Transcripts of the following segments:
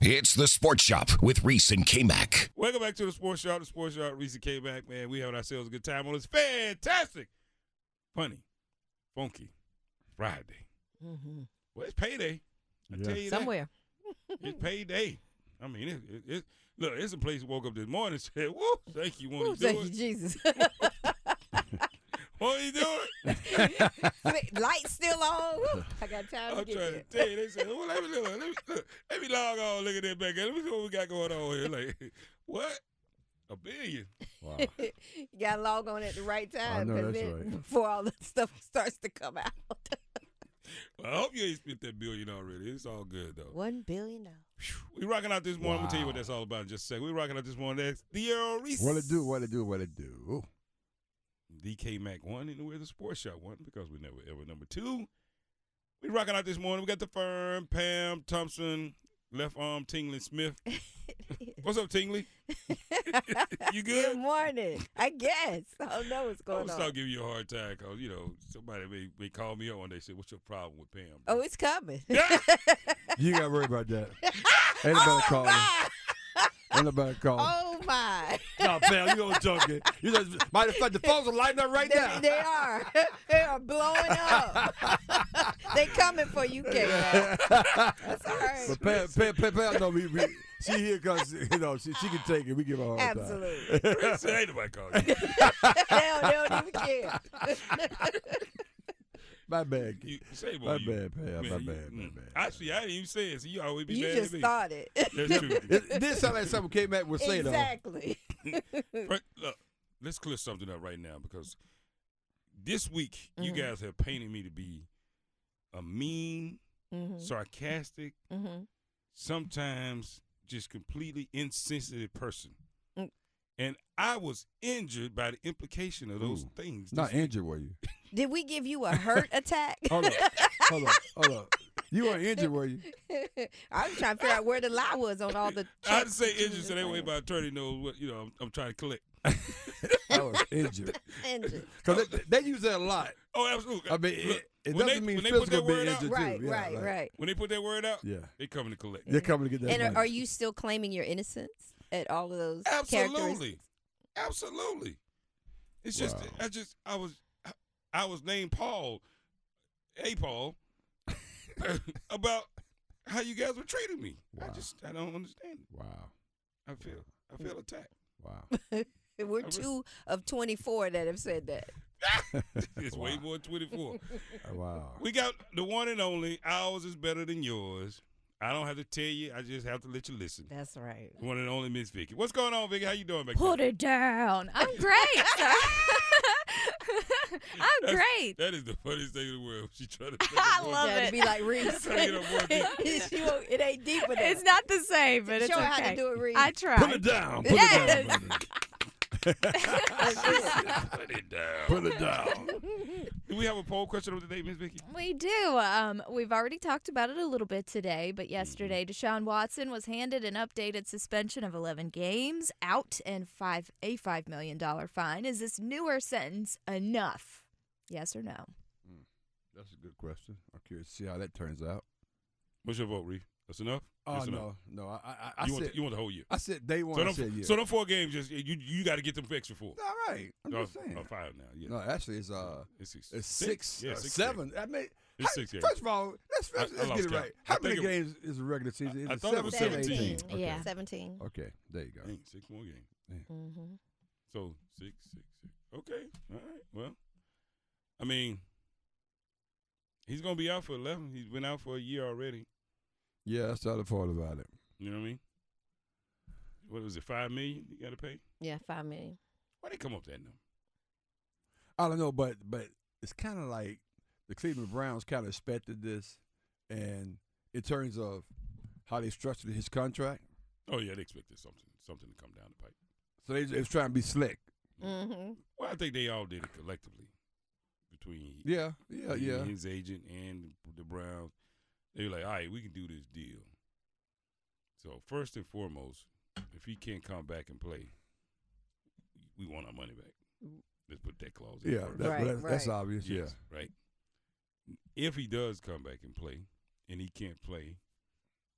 It's the Sports Shop with Reese and K-Mac. Welcome back to the Sports Shop. The Sports Shop, Reese and K-Mac, man. We having ourselves a good time on this fantastic, funny, funky Friday. Mm-hmm. Well, it's payday. I tell you Somewhere. that. It's payday. I mean, look, it's a place who woke up this morning and said, whoa, thank you, won't you do Thank you, it? Jesus. Won't you do it? Lights still on. Woo. I got time to I'm get trying there. to tell you, they said, well, let me log on, look at that back. Let me see what we got going on here. Like, what? $1 billion. Wow. You got to log on at the right time. know 'cause that's then right. Before all the stuff starts to come out. Well, I hope you ain't spent that $1 billion already. It's all good, though. $1 billion. We rocking out this morning. I'm going to tell you what Wow. that's all about in just a second. We rocking out this morning. That's the Earl Reese. What it do? DK Mac 1, and we're the Sports Shop 1 because we never ever number 2. We rocking out this morning. We got the firm, Pam Thompson, left arm, Tingley Smith. What's up, Tingley? You Good good? morning. I guess. I don't know what's I'm going going to on. start giving you a hard time because, somebody may call me up one day and say, what's your problem with Pam? Oh, it's coming. Yeah. You ain't got to worry about that. Ain't nobody calling. My. Ain't nobody calling. Oh, my. No, Pam, you don't joking. You just, matter of fact, the phones are lighting up right now. They are. They are blowing up. They coming for you, K-Mac. That's all right. But Pam, no, she here because she can take it. We give her a hard time. Absolutely. Say, ain't nobody calling you. they don't even care. My bad. You say My what you. bad, Pam. Man, My you- bad. My bad. Actually, I didn't even say it, so you always be You mad just at me. thought it. That's true. It did sound like something K-Mac would say, Exactly. Look, let's clear something up right now because this week you Mhm. guys have painted me to be a mean, Mm-hmm. sarcastic, Mm-hmm. sometimes just completely insensitive person. Mm. And I was injured by the implication of those Ooh. things. Not this week. injured, were you? Did we give you a hurt attack? Hold up. You weren't injured, were you? I was trying to figure out where the lie was on all the. I had to checks say that you injured was so that way saying. my attorney knows what I'm trying to collect. I was injured. Injured. Because they use that a lot. Oh, absolutely. I mean, Look, it when doesn't they- mean when they put physical that being word out- injured, Right, too. Yeah, right. when they put that word out, Yeah. they coming to collect. They're coming to get that And money. are you still claiming your innocence at all of those Absolutely, characteristics? absolutely. It's just Wow. I was named Paul, Paul, about how you guys were treating me. Wow. I don't understand it. Wow. I feel attacked. Wow. We're 2 of 24 that have said that. It's way Wow. more than 24. Wow. We got the one and only. Ours is better than yours. I don't have to tell you. I just have to let you listen. That's right. The one and only Miss Vicky. What's going on, Vicky? How you doing back Put there? it down. I'm great. I'm great. That is the funniest thing in the world. She trying to. I love Trying it. to be like Reese. Trying to get her more deep. It ain't deep enough. It's not the same, but it's Show her okay. how to do it, Reese. I tried. Put it down. Put Yes. it down. Brother. Put it down. Put it down. Do we have a poll question of the day, Miss Vicky? We do. We've already talked about it a little bit today, but yesterday Deshaun Watson was handed an updated suspension of 11 games, out, and a $5 million fine. Is this newer sentence enough? Yes or no? That's a good question. I'm curious to see how that turns out. What's your vote, Reef? That's enough? Oh, Yes or no? no. I You said want the whole year? I said day one. So I them, said yeah. so them 4 games, just you got to get them for extra 4. All right. I'm just saying. 5 now. Yeah. No, actually, it's It's 6, Yeah, 6 7. I mean, It's 6 games. first of all, let's I get it lost right. count. How I many think games is a regular season? I Is thought it was 17. Okay. Yeah. 17. Okay, there you go. Dang, 6 more games. Mm-hmm. So 6. Okay. All right. Well, I mean, he's gonna be out for 11. He's been out for a year already. Yeah, that's the other part about it. You know what I mean? What was it? $5 million you got to pay? Yeah, $5 million. Why they come up with that number? I don't know, but it's kind of like the Cleveland Browns kind of expected this, and in terms of how they structured his contract, Oh yeah, they expected something to come down the pipe. so they was trying to be slick. Mm-hmm. Well, I think they all did it collectively between Yeah. his agent and the Browns. They were like, all right, we can do this deal. So first and foremost, if he can't come back and play, we want our money back. Let's put that clause in Yeah, first. that's obvious. Yes, right. If he does come back and play, and he can't play,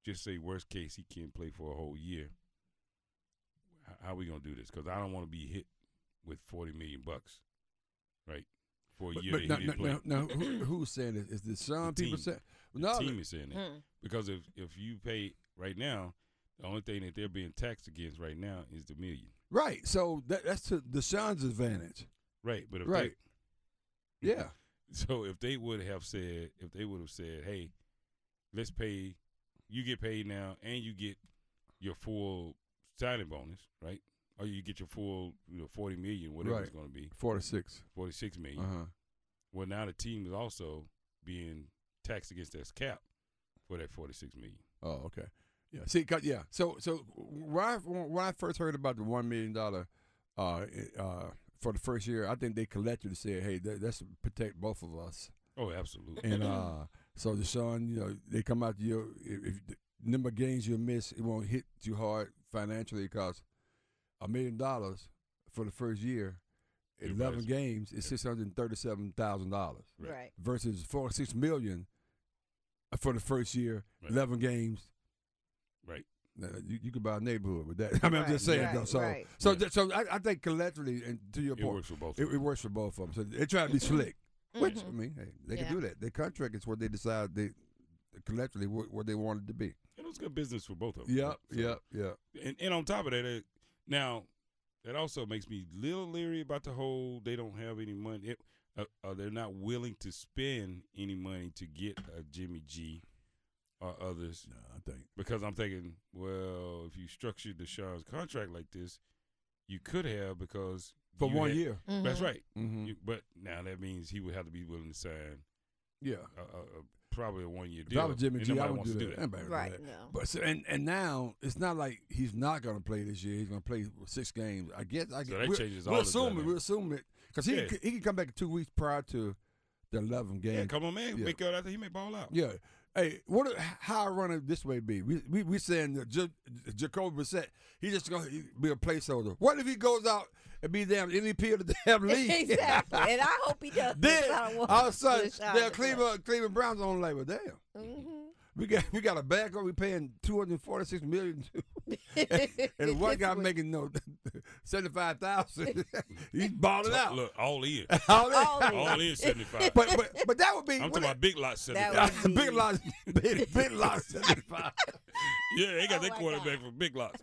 just say worst case he can't play for a whole year. How are we gonna do this? Because I don't want to be hit with $40 million, right, for a year that he didn't play. Now, who's saying this? Is the Sun people saying? No, The team is saying that because if you pay right now, the only thing that they're being taxed against right now is the million. right. So that's to the Sun's advantage. Right, but if Right. Yeah. So if they would have said, hey, let's pay, you get paid now, and you get your full signing bonus, right? Or you get your full, $40 million, whatever it's going to be, 46. $46 million. Well, now the team is also being taxed against that cap for that $46 million. Oh, okay. Yeah. See, So when I first heard about the $1 million for the first year, I think they collectively said, "Hey, that's to protect both of us." Oh, absolutely. And so the Sun, they come out to you. If the number of games you miss, it won't hit you hard financially because $1 million for the first year, 11 games is $637,000 Right. versus $46 million for the first year, Right. 11 games. Right. You could buy a neighborhood with that. I mean, I'm just saying. Right, Though. So, right. so I think collectively, and to your It point, works for both. it works for both of them. So they try to be slick, which I mean, hey, they Yeah. can do that. Their contract is what they decide they collectively what they want it to be. It was good business for both of them. Yep, So- yep. And on top of that, now that also makes me a little leery about the whole they don't have any money. They're not willing to spend any money to get a Jimmy G or others. No, I think Because I'm thinking, well, if you structured Deshaun's contract like this, you could have because for you 1 had- year. That's right. Mm-hmm. But now that means he would have to be willing to sign Yeah. probably a 1 year If deal. I was Jimmy and G, I nobody would wants do to that. do that. Anybody would do Right. that. No. But so, and now it's not like he's not going to play this year. He's going to play 6 games. I guess. that we'll, changes all we'll the assume it. dynamic. We'll assume it because he Yeah. can come back 2 weeks prior to the 11 game. Yeah, come on, man. Yeah. Make out after he may ball out. Yeah. Hey, how I run it this way be? We saying that Jacoby Brissett, he's just going to be a placeholder. What if he goes out and be damn MVP of the damn league? Exactly. And I hope he does. Then I don't want all of a sudden, Deshaun damn to play. Cleveland Browns on like, well, damn. Mhm. We got a backup. We paying $246 million to, and one guy making $75,000. He's balling out. Look, all in. All that. All in. All in 75. But that would be I'm talking about big lot That 75. would be- big lots, big lots 75. Yeah, they got Oh their my quarterback from big lots.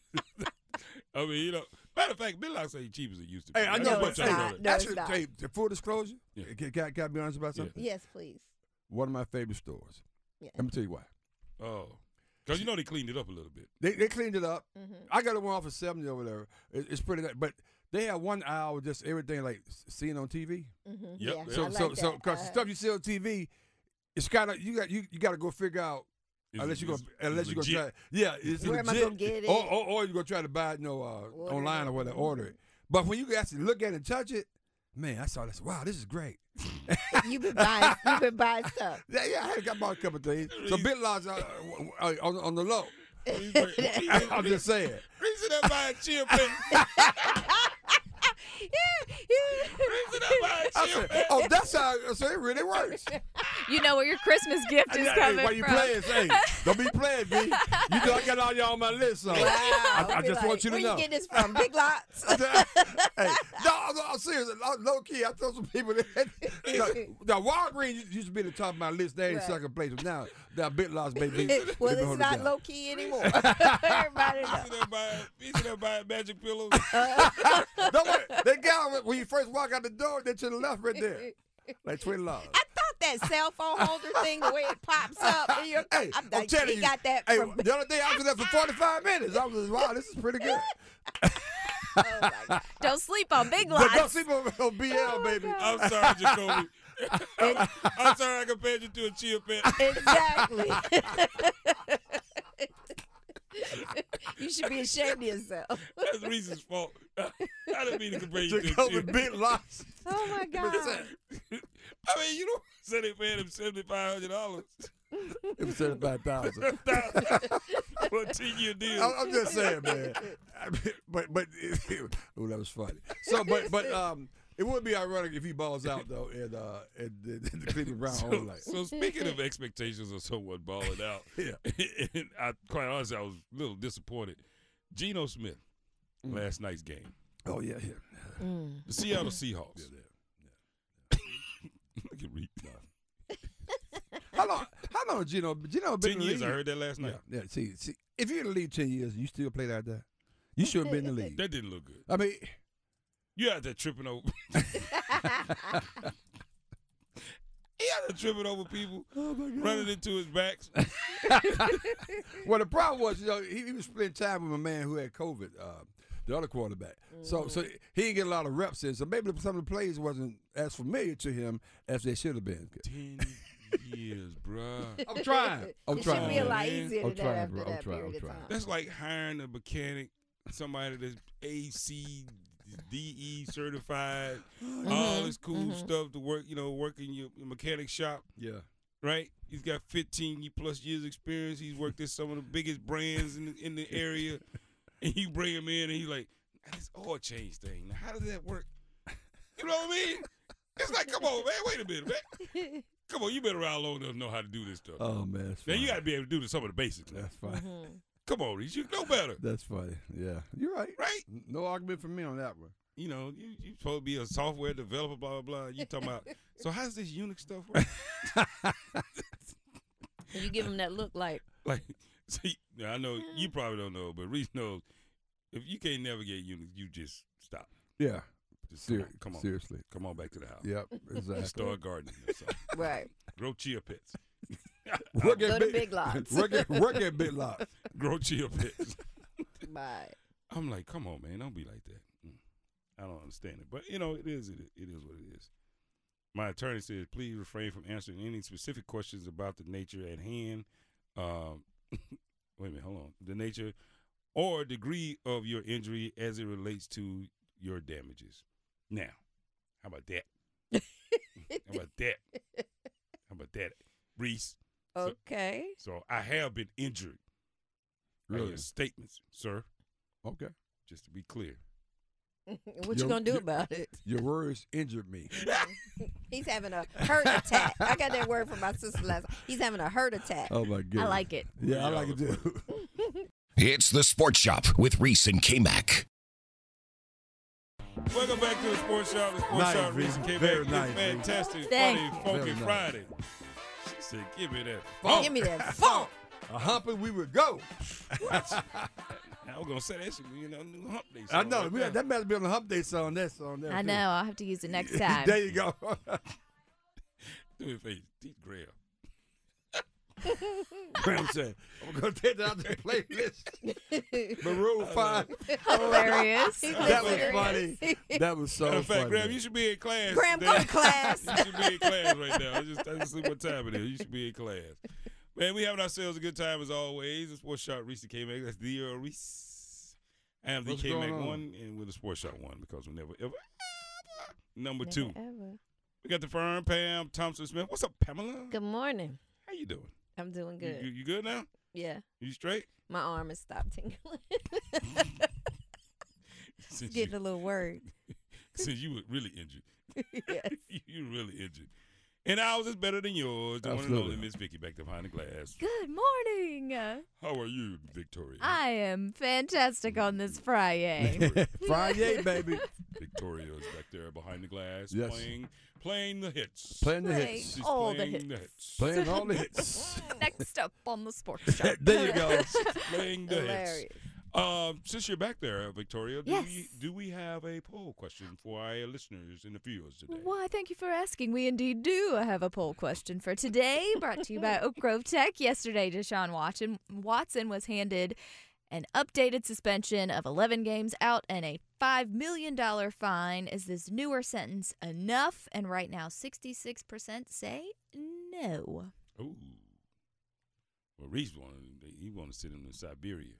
I mean, matter of fact, big lots ain't cheap as it used to be. Hey, I No, know, it's but hey, not. No, it's actually, not. hey, full disclosure, Yeah. can I be honest about something? Yes, please. One of my favorite stores. Yeah. Let me tell you why. Oh. Because they cleaned it up a little bit. They cleaned it up. Mm-hmm. I got it one off for 70 over there. It's pretty nice. But they have 1 hour with just everything like seen on TV. Mm-hmm. Yep, Yeah, yep. I So like so that. because the stuff you see on TV, it's kind of you got to go figure out unless you're gonna try. Yeah, it's Where am I legit. gonna get it? Or you're gonna try to buy it, online or whatever, order it. But when you can actually look at it and touch it, man, I saw this. Wow, this is great. You've been buying stuff. Yeah, I got bought a couple of things. So bit lots on the low. I'm just saying. Reason that buy a chill pen. Reason that buy a I chill said, pen. oh, that's how. So it really works. You know where your Christmas gift is Hey, coming why you from. playing? Hey, don't be playing, B. You know I got all y'all on my list, so Wow. I Be just like, want you to where know. you getting this from? Big Lots. Hey, no, seriously, low key. I told some people that now Walgreens used to be at the top of my list. They ain't Right. second place, but now Bit Lots, baby. Well, they it's hold it not down. low key anymore. Everybody knows. Reason that buy magic pillows. Don't worry, they got it when you first walk out the door. They're to the left right there, like $20. I thought that cell phone holder thing, the way it pops up. In your, Hey, I'm I'm like, telling he you. got that Hey, from. the other day I was there for 45 minutes. I was wow, this is pretty good. Oh my God. Don't sleep on Big But don't Lots. sleep on BL, baby. I'm sorry, Jacoby. I'm sorry I compared you to a chill pen. Exactly. You should be ashamed of yourself. That's Reese's fault. I didn't mean to compare you to a Jacoby chill pen. Bit Lots. Oh my God. I mean, you don't say they paying him $7,500 It was 75,000. for a 10-year deal. I'm just saying, man. But oh, that was funny. So, It would be ironic if he balls out though, and the Cleveland Browns So, hold like. so speaking of expectations of someone balling out, Yeah. and quite honestly, I was a little disappointed. Geno Smith, last night's game, Oh yeah. the Seattle Seahawks. Look at Reed. How long Gino been 10 in the years. league? I heard that last night. Yeah. See, if you're in the league 10 years, you still play like that. You shouldn't be in the league. That didn't look good. I mean, You out there tripping over. He out there tripping over people, running into his backs. well, the problem was, he was spending time with a man who had COVID, the other quarterback. So he didn't get a lot of reps in. So maybe some of the plays wasn't as familiar to him as they should have been. 10 years, bruh. I'm trying. It should be a lot man. easier I'm than trying, that after bro. I'm that trying, period I'm of trying. time. That's like hiring a mechanic, somebody that's ACDE certified, all this cool stuff to work, work in your mechanic shop, Yeah. right? He's got 15 plus years experience. He's worked at some of the biggest brands in the area. And you bring him in and he's like, this oil change thing, now how does that work? You know what I mean? It's like, come on, man, wait a minute, man. Come on, you been around long enough to know how to do this stuff. Oh, man. That's Now, funny. you got to be able to do some of the basics. Now. That's funny. Come on, Reese, you know better, That's funny. Yeah. You're right. right? No argument for me on that one. You supposed to be a software developer, blah, blah, blah. You talking about, so how's this Unix stuff work? You give him that look like, Like, see, I know you probably don't know, but Reese knows if you can't navigate Unix, you just stop. Yeah. Just come on. Seriously. Come on back to the house. Yep. Exactly. Start gardening or something. right. Grow chia pets. Work Go at to Big Lots. Work at Big Lots. Grow chia pets. Right. I'm like, come on, man, don't be like that. I don't understand it, but it is what it is. My attorney says, please refrain from answering any specific questions about the nature at hand. Wait a minute, hold on. The nature or degree of your injury as it relates to your damages. Now, how about that? How about that, Reese? Okay. So I have been injured. By Really? your statements, sir. Okay. Just to be clear. What you gonna do about it? Your words injured me. He's having a hurt attack. I got that word from my sister last night. He's having a hurt attack. Oh, my goodness. I like it. Yeah, I like it too. It's the Sports Shop with Reese and K-Mac. Welcome back to the Sports Shop. The Sports Nice, Shop. Reese Reese. came Very back. nice, It's Reese. fantastic, Thank funny, you. funky Very nice. Friday. She said, give me that Oh, funk. give me that funk. A humping, we would go. Now we're going to say that shit, new hump day I song know. right there. That must be on the hump day song. That song there. I too. know. I'll have to use it next time. There you go. Do it for you. Deep Graham. Graham said, I'm going to take that out the playlist. Maroon 5. Hilarious. That was funny. That was so Matter of fact, funny. Graham, you should be in class. Graham, today. go to class. You should be in class right now. I just see what time it is. You should be in class. Man, we having ourselves a good time as always. The Sports Shop, Reese K-Mac. That's the Reese. I am the What's K-Mac going on? 1, and we're the Sports Shop 1 because we never, ever. Number 2. Never ever. We got the firm, Pam Thompson-Smith. What's up, Pamela? Good morning. How you doing? I'm doing good. You good now? Yeah. You straight? My arm has stopped tingling. Since Getting a little worried. since you were really injured. Yes. You really injured. And ours is better than yours. The one and Absolutely. only Miss Vicky back there behind the glass. Good morning. How are you, Victoria? I am fantastic on this Friday. Friday, baby. Victoria is back there behind the glass Yes. playing the hits. Playing the Playing hits. She's all the playing hits. the hits. Playing all the hits. Next up on the Sports Shop. There you go. Playing the hits. Hilarious. Since you're back there, Victoria, Yes. do we have a poll question for our listeners and the viewers today? Why, thank you for asking. We indeed do have a poll question for today, brought to you by Oak Grove Tech. Yesterday, Deshaun Watson was handed an updated suspension of 11 games out and a $5 million fine. Is this newer sentence enough? And right now, 66% say no. Ooh. Well, Reese wanted to sit in Siberia.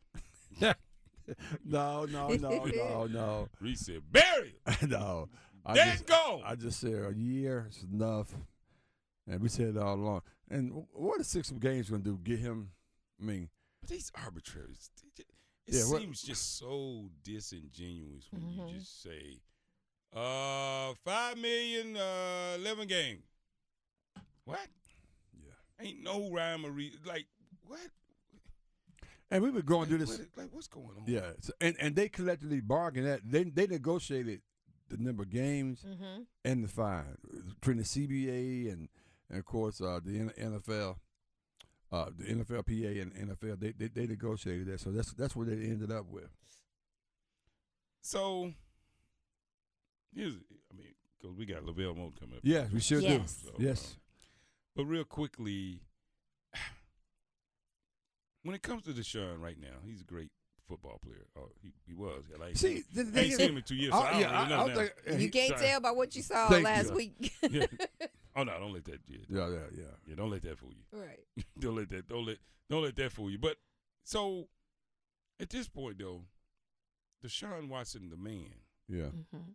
No. Reese said, bury it. No. Then go. I just said a year is enough. And we said it all along. And what are 6 games going to do? Get him, I mean. But these arbitraries, it Yeah, what- seems just so disingenuous when you just say $5 million, 11 games. What? Yeah. Ain't no rhyme or reason. Like, what? And we were going through this. What's going on? Yeah, so, and they collectively bargained that they negotiated the number of games and the fine between the CBA and of course the NFL, the NFLPA and NFL. They negotiated that, so that's what they ended up with. So because we got Lavelle Moulton coming up. Yes, we sure Yes. do. Yes. But real quickly, when it comes to Deshaun right now, he's a great football player. Oh, he was. I ain't See, seen him in 2 years, so I don't really know now. You can't tell by what you saw Thank last you. week. Yeah. Oh no, don't let that. Yeah. Yeah, don't let that fool you. Right. Don't let that fool you. But so at this point though, Deshaun Watson, the man, Yeah.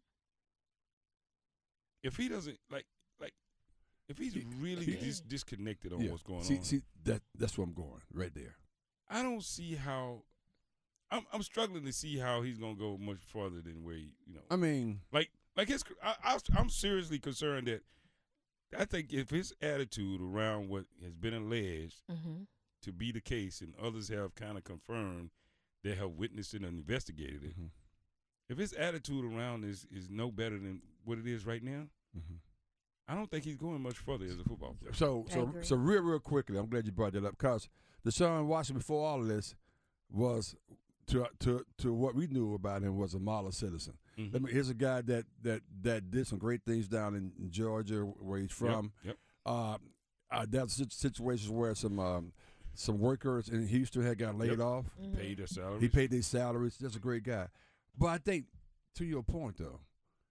if he doesn't like if he's really disconnected on Yeah. what's going on, See that's where I'm going right there. I don't see how. I'm struggling to see how he's gonna go much farther than where he, I mean, like his. I'm seriously concerned that I think if his attitude around what has been alleged to be the case, and others have kind of confirmed they have witnessed it and investigated it, if his attitude around is no better than what it is right now, I don't think he's going much further as a football player. So real quickly, I'm glad you brought that up because Deshaun Watson before all of this was to what we knew about him was a model citizen. I mean, here's a guy that did some great things down in Georgia where he's from. Yep. That's situations where some workers in Houston had got laid off. Paid their salaries. He paid their salaries. Just a great guy. But I think, to your point though,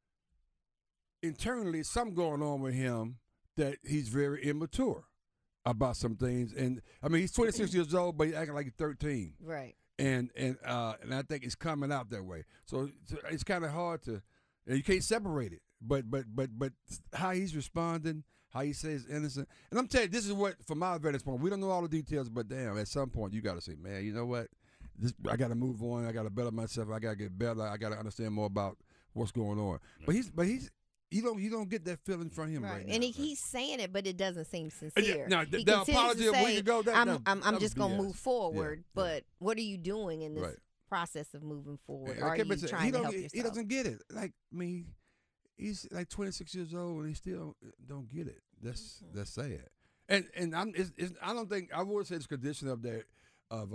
internally something going on with him that he's very immature about some things. And I mean, he's 26 years old, but he's acting like he's 13. Right. And I think it's coming out that way. So it's kind of hard to, you can't separate it. But how he's responding, how he says innocent, and I'm telling you, this is what, from my vantage point, we don't know all the details, but damn, at some point you got to say, man, you know what, I got to move on. I got to better myself. I got to get better. I got to understand more about what's going on. But he's. You don't get that feeling from him right now. And he's saying it, but it doesn't seem sincere. Now, he the apology continues to a say, week ago, I'm just going to BS. move forward. Yeah. But what are you doing in this Right. process of moving forward? And Are I kept you saying, trying to help yourself? He doesn't get it. Like, I mean, he's like 26 years old and he still don't get it. That's sad. And I don't think I would say it's condition of that of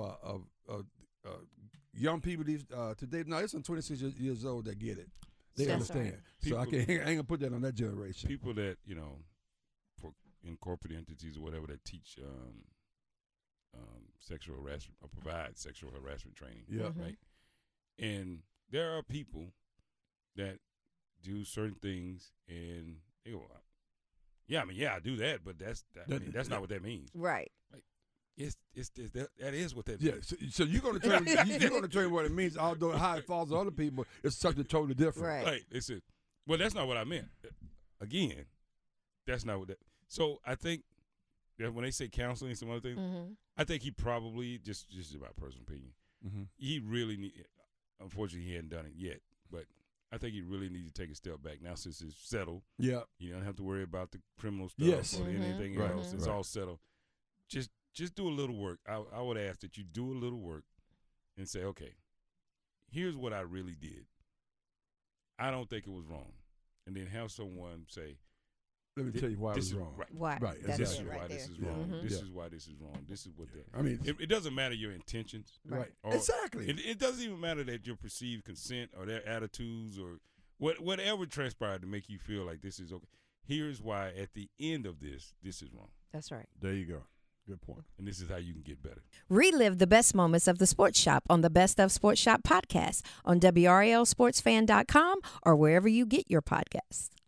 young people these today. No, it's some 26 years old that get it. They That's understand. right. So I ain't gonna put that on that generation. People that in corporate entities or whatever that teach sexual harassment or provide sexual harassment training. Yeah. Right. And there are people that do certain things and they go, I do that, but that's not what that means. Right. That is what that Yeah, means. so you're gonna train you're gonna train what it means, although how it falls on other people is something totally different. Right. Right. It's it. Well, that's not what I meant. Again, that's not what that. So I think that when they say counseling and some other things, I think he probably just about personal opinion. He really need. Unfortunately, he hadn't done it yet, but I think he really needs to take a step back now since it's settled. Yeah. You don't have to worry about the criminal stuff Yes. or anything Right. else. It's all settled. Just do a little work. I would ask that you do a little work and say, okay, here's what I really did. I don't think it was wrong. And then have someone say, Let me tell you why it this was is wrong. right. Why? Right, That's This exactly. is it why right this there. is wrong. This Yeah. is why this is wrong. This is what that. I mean, It doesn't matter your intentions. right. Or- Exactly. It doesn't even matter that your perceived consent or their attitudes or whatever transpired to make you feel like this is okay. Here's why at the end of this is wrong. That's right. There you go. Good point. And this is how you can get better. Relive the best moments of the Sports Shop on the Best of Sports Shop podcast on WRLSportsFan.com or wherever you get your podcasts.